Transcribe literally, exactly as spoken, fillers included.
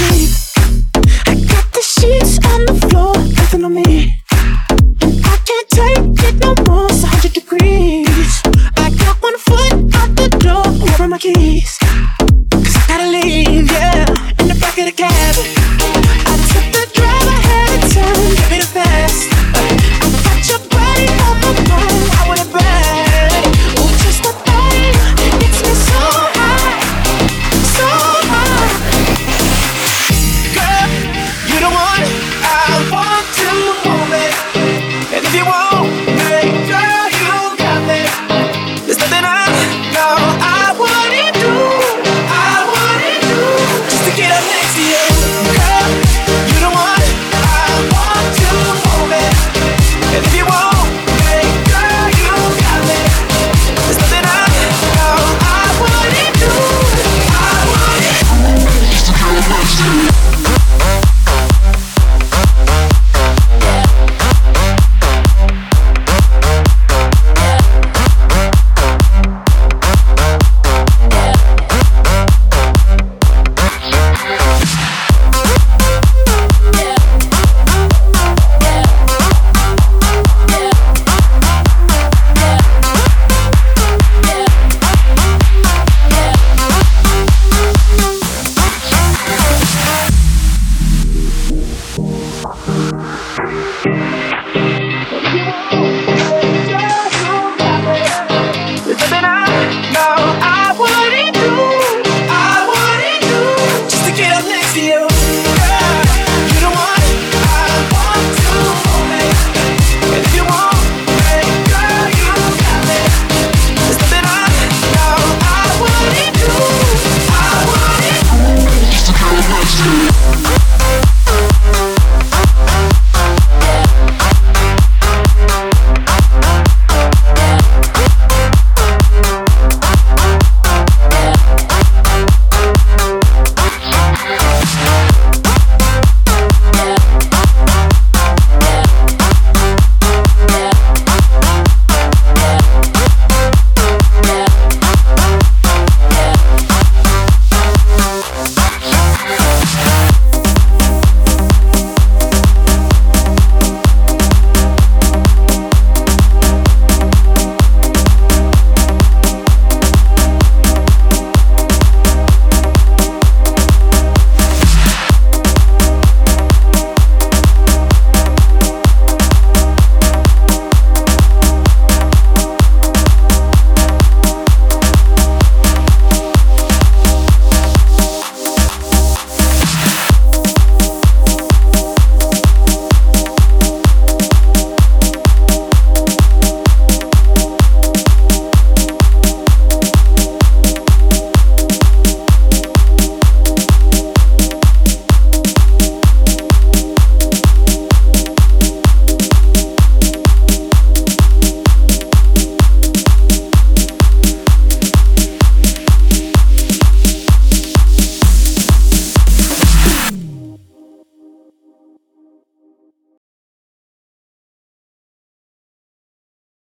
sleep. I got the sheets on the floor, nothing on me. I can't take it no more, it's a hundred degrees. I got one foot out the door, where are my keys? Cause I gotta leave, yeah, in the back of the cab. I took the drive ahead of time, give me the fast. I got your body on my mind, I want it bad. Oh, just the thing, it gets me so high, so high. Girl, you the one I want to hold it. And if you want me, girl, you got me. There's nothing I know I wouldn't do, I wouldn't do, just to get up next to you. Girl, you the one I want to hold it. And if you want me, girl, you got me. There's nothing I know I wouldn't do, I wouldn't do, just to get up next to you. There's nothing I know I wouldn't do, I wouldn't do, just to get up next to you.